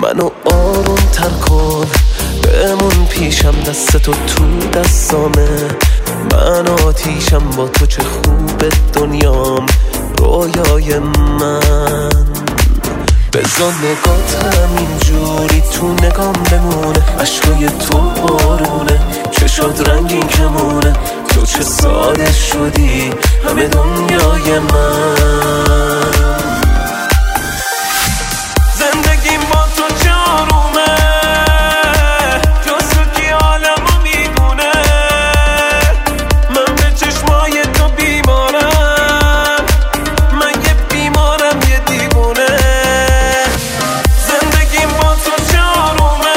منو آروم تر کن، بمون پیشم، دستتو تو دستامه. من آتیشم با تو، چه خوبه دنیام، رویای من. بذار نگات همینجوری تو نگام بمونه، عشقای تو بارونه، چشات رنگین کمونه. تو چه ساده شدی، همه دنیای من. زندگیم با تو جارومه، جز تو کی عالمو میدونه. من به چشمای تو بیمارم، من یه بیمارم، یه دیوونه. زندگیم با تو جارومه،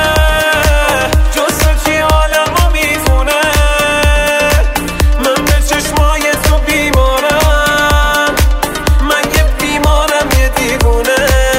جز تو کی عالمو میدونه. من به چشمای تو بیمارم، من یه بیمارم، یه دیوونه.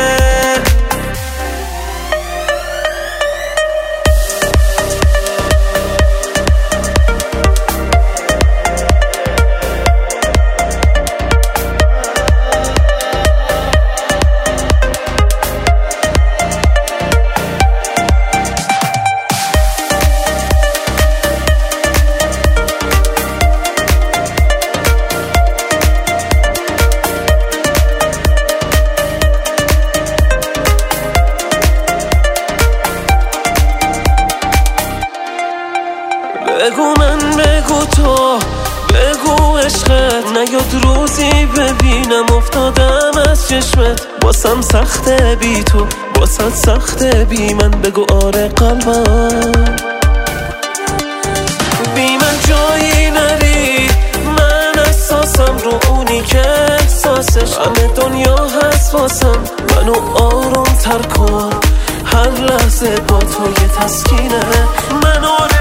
بگو من، بگو تو، بگو عشقت نیاد روزی ببینم افتادم از چشمت. باسم سخته بی تو، باست سخته بی من. بگو آره قلبم بی من جایی نری. من احساسم رو اونی که احساسش، همه دنیا هست واسم. منو آروم تر کن، هر لحظه با تو یه تسکینه. منو